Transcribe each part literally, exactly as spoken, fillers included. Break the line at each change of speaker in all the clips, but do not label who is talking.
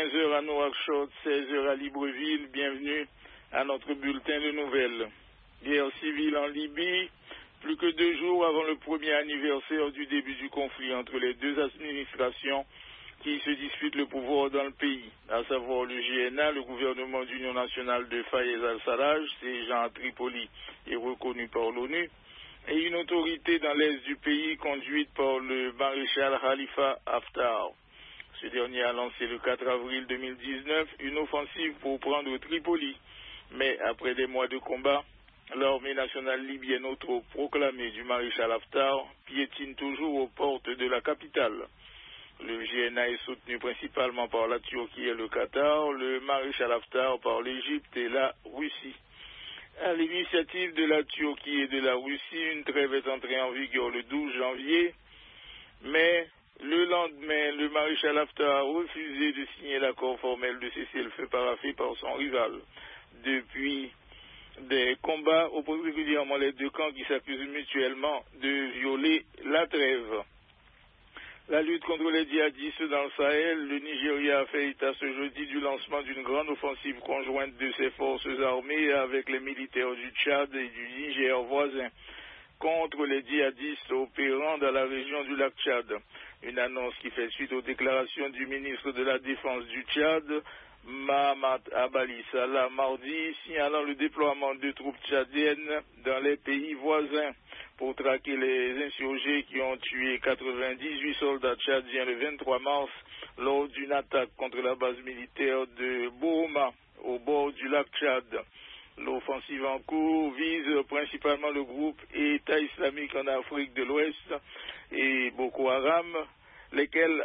quinze heures à Nouakchott, seize heures à Libreville. Bienvenue à notre bulletin de nouvelles. Guerre civile en Libye, plus que deux jours avant le premier anniversaire du début du conflit entre les deux administrations qui se disputent le pouvoir dans le pays, à savoir le G N A, le gouvernement d'union nationale de Fayez al-Sarraj, siégeant à Tripoli et reconnu par l'ONU, et une autorité dans l'est du pays conduite par le maréchal Khalifa Haftar. Ce dernier a lancé le quatre avril deux mille dix-neuf une offensive pour prendre Tripoli, mais après des mois de combat, l'armée nationale libyenne autoproclamée du maréchal Haftar piétine toujours aux portes de la capitale. Le G N A est soutenu principalement par la Turquie et le Qatar, le maréchal Haftar par l'Égypte et la Russie. À l'initiative de la Turquie et de la Russie, une trêve est entrée en vigueur le douze janvier, mais le lendemain, le maréchal Haftar a refusé de signer l'accord formel de cessez-le-feu paraphé par son rival. Depuis, des combats opposent régulièrement les deux camps qui s'accusent mutuellement de violer la trêve. La lutte contre les djihadistes dans le Sahel, le Nigeria a fait état ce jeudi du lancement d'une grande offensive conjointe de ses forces armées avec les militaires du Tchad et du Niger voisin contre les djihadistes opérant dans la région du lac Tchad. Une annonce qui fait suite aux déclarations du ministre de la Défense du Tchad, Mahamat Abali Salah, mardi, signalant le déploiement de troupes tchadiennes dans les pays voisins pour traquer les insurgés qui ont tué quatre-vingt-dix-huit soldats tchadiens le vingt-trois mars lors d'une attaque contre la base militaire de Bohoma au bord du lac Tchad. L'offensive en cours vise principalement le groupe État islamique en Afrique de l'Ouest et Boko Haram, lesquels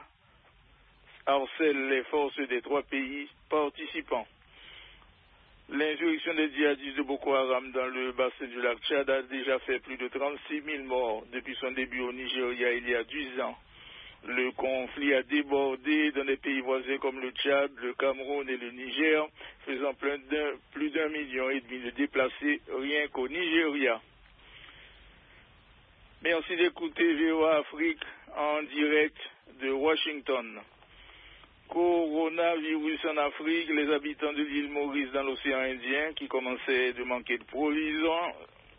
harcèlent les forces des trois pays participants. L'insurrection des djihadistes de Boko Haram dans le bassin du lac Tchad a déjà fait plus de trente-six mille morts depuis son début au Nigeria il y a dix ans. Le conflit a débordé dans des pays voisins comme le Tchad, le Cameroun et le Niger, faisant plus d'un million et demi de déplacés rien qu'au Nigeria. Merci d'écouter V O A Afrique en direct de Washington. Coronavirus en Afrique, les habitants de l'île Maurice dans l'océan Indien qui commençaient de manquer de provisions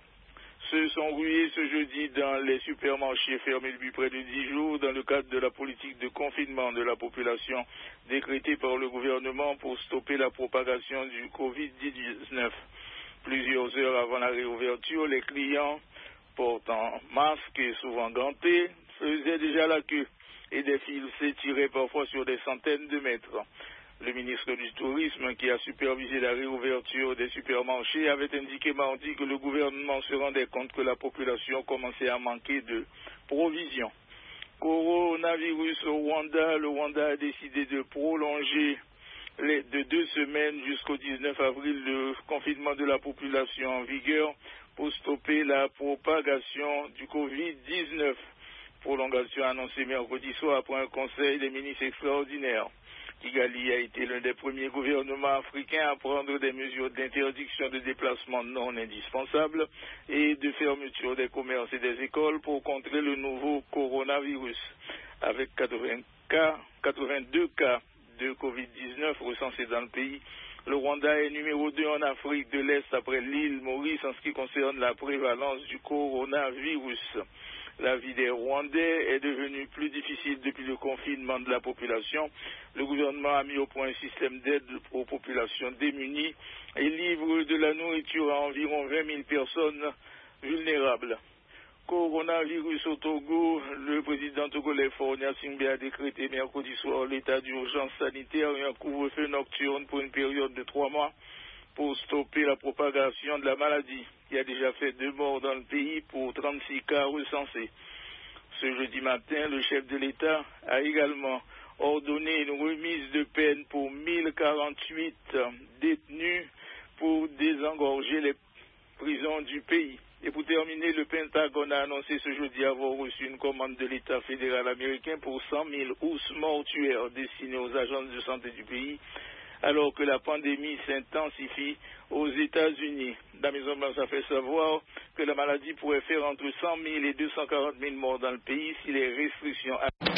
se sont rués ce jeudi dans les supermarchés fermés depuis près de dix jours dans le cadre de la politique de confinement de la population décrétée par le gouvernement pour stopper la propagation du covid dix-neuf. Plusieurs heures avant la réouverture, les clients portant masques et souvent gantés faisaient déjà la queue et des files s'étiraient parfois sur des centaines de mètres. Le ministre du Tourisme, qui a supervisé la réouverture des supermarchés, avait indiqué mardi que le gouvernement se rendait compte que la population commençait à manquer de provisions. Coronavirus au Rwanda, le Rwanda a décidé de prolonger les, de deux semaines jusqu'au dix-neuf avril le confinement de la population en vigueur pour stopper la propagation du covid dix-neuf. Prolongation annoncée mercredi soir après un conseil des ministres extraordinaires. Kigali a été l'un des premiers gouvernements africains à prendre des mesures d'interdiction de déplacement non indispensables et de fermeture des commerces et des écoles pour contrer le nouveau coronavirus. Avec quatre-vingts cas, quatre-vingt-deux cas de covid dix-neuf recensés dans le pays, le Rwanda est numéro deux en Afrique de l'Est après l'île Maurice en ce qui concerne la prévalence du coronavirus. La vie des Rwandais est devenue plus difficile depuis le confinement de la population. Le gouvernement a mis au point un système d'aide aux populations démunies et livre de la nourriture à environ vingt mille personnes vulnérables. Coronavirus au Togo, le président togolais Faure Gnassingbé a décrété mercredi soir l'état d'urgence sanitaire et un couvre-feu nocturne pour une période de trois mois pour stopper la propagation de la maladie, qui a déjà fait deux morts dans le pays pour trente-six cas recensés. Ce jeudi matin, le chef de l'État a également ordonné une remise de peine pour mille quarante-huit détenus pour désengorger les prisons du pays. Et pour terminer, le Pentagone a annoncé ce jeudi avoir reçu une commande de l'État fédéral américain pour cent mille housses mortuaires destinées aux agences de santé du pays, alors que la pandémie s'intensifie aux États-Unis. La Maison-Blanche a fait savoir que la maladie pourrait faire entre cent mille et deux cent quarante mille morts dans le pays si les restrictions